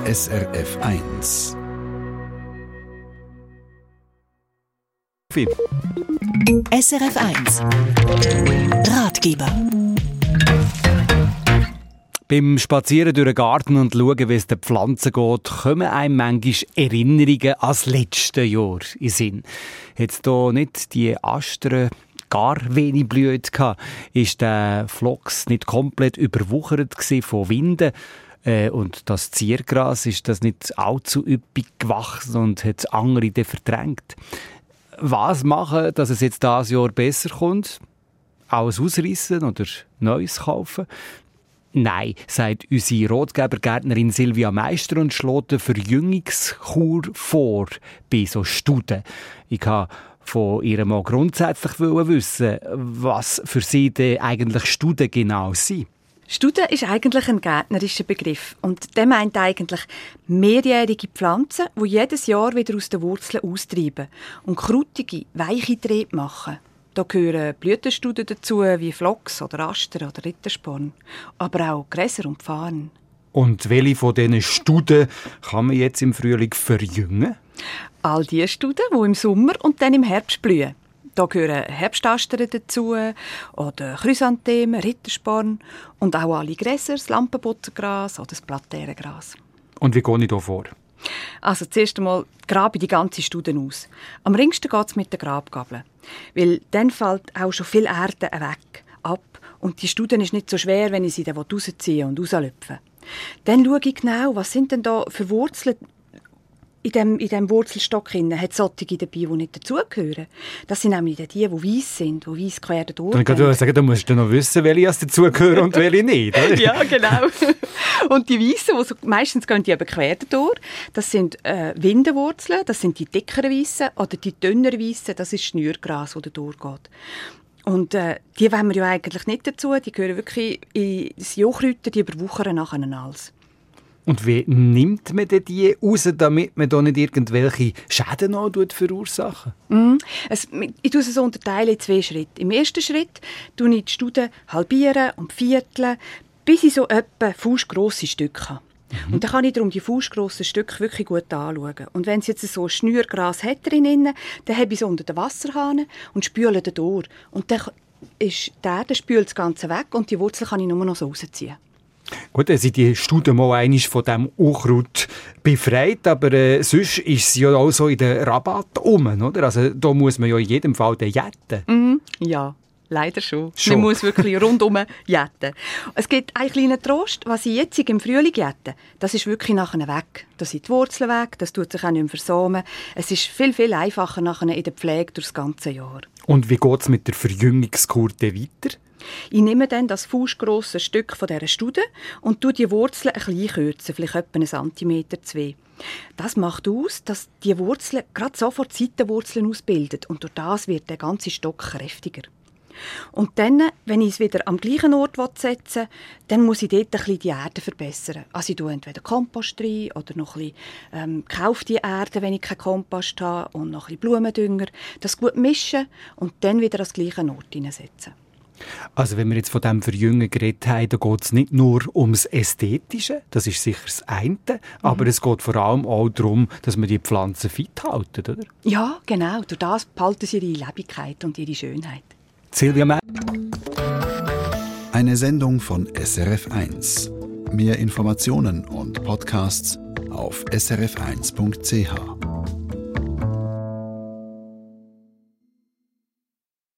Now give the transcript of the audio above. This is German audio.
SRF 1. SRF 1 Ratgeber. Beim Spazieren durch den Garten und schauen, wie es den Pflanzen geht, kommen einem manchmal Erinnerungen an das letzte Jahr in den Sinn. Hat es da nicht die Astern gar wenig blüht gehabt? Ist der Flachs nicht komplett überwuchert von Winden? Und das Ziergras, ist das nicht allzu üppig gewachsen und hat andere dann verdrängt? Was machen, dass es jetzt dieses Jahr besser kommt? Alles ausreißen oder Neues kaufen? Nein, sagt unsere Ratgebergärtnerin Silvia Meister und schlägt eine Verjüngungskur vor bei so Studen. Ich habe von ihr mal grundsätzlich wissen, was für sie denn eigentlich Studen genau sind. Studen ist eigentlich ein gärtnerischer Begriff und der meint eigentlich mehrjährige Pflanzen, die jedes Jahr wieder aus den Wurzeln austreiben und krautige, weiche Triebe machen. Da gehören Blütenstuden dazu, wie Flachs oder Aster oder Rittersporn, aber auch Gräser und Farn. Und welche von diesen Studen kann man jetzt im Frühling verjüngen? All die Studen, die im Sommer und dann im Herbst blühen. Da gehören Herbstastern dazu, oder Chrysanthemen, Rittersporn und auch alle Gräser, das Lampenbuttergras oder das Blattärengras. Und wie gehe ich da vor? Also zuerst einmal grabe die ganze Studen aus. Am ringsten geht es mit der Grabgabel, weil dann fällt auch schon viel Erde weg, ab und die Studen ist nicht so schwer, wenn ich sie dann rausziehe und rauslöpfe. Dann schaue ich genau, was sind denn da für Wurzeln in dem Wurzelstock hat es solche dabei, die nicht dazugehören. Das sind nämlich die weiss sind, die weiss quer durch. Dann kannst du sagen, du musst noch wissen, welche dazugehören und welche nicht. Oder? Ja, genau. Und die weissen, meistens gehen die eben quer durch. Das sind Windenwurzeln, das sind die dickeren weissen, oder die dünneren weissen, das ist Schnürgras, das da durchgeht. Und die wollen wir ja eigentlich nicht dazu. Die gehören wirklich ins Jochrüten, die überwuchern nachher alles. Und wie nimmt man denn die raus, damit man da nicht irgendwelche Schäden noch verursachen? Ich tue es so unterteilen in 2 Schritte. Im ersten Schritt halbiere ich die Studen halbieren und vierteln, bis ich so etwa fußgrosse Stücke habe. Und dann kann ich darum die fußgrossen Stücke wirklich gut anschauen. Und wenn es jetzt so ein Schnürgras hat drinnen, dann habe ich es unter den Wasserhahn und spüle den durch. Und dann ist der spült das Ganze weg und die Wurzel kann ich nur noch so rausziehen. Gut, dann sind die Studen mal einmal von diesem Unkraut befreit, aber sonst ist sie ja auch so in den Rabatt oder? Also da muss man ja in jedem Fall den jäten. Ja, leider schon. Man muss wirklich rundum jäten. Es gibt einen kleinen Trost, was ich jetzt im Frühling jäte, das ist wirklich nachher weg. Da sind die Wurzeln weg, das tut sich auch nicht mehr versamen. Es ist viel, viel einfacher nachher in der Pflege durch das ganze Jahr. Und wie geht es mit der Verjüngungskur weiter? Ich nehme dann das fußgrosse Stück von dieser Stude und tue die Wurzeln ein bisschen kürzen, vielleicht etwa 1 Zentimeter, 2. Das macht aus, dass die Wurzeln gerade sofort Seitenwurzeln ausbilden und durch das wird der ganze Stock kräftiger. Und dann, wenn ich es wieder am gleichen Ort setzen will, dann muss ich dort ein bisschen die Erde verbessern. Also ich tue entweder Kompost rein oder noch ein bisschen kaufe die Erde, wenn ich keinen Kompost habe, und noch ein bisschen Blumendünger. Das gut mischen und dann wieder an den gleichen Ort hineinsetzen. Also wenn wir jetzt von diesem Verjüngen geredet haben, dann geht es nicht nur ums Ästhetische, das ist sicher das eine, aber es geht vor allem auch darum, dass man die Pflanzen fit hält, oder? Ja, genau. Durch das behalten sie ihre Lebendigkeit und ihre Schönheit. Silvia Meister. Eine Sendung von SRF 1. Mehr Informationen und Podcasts auf srf1.ch.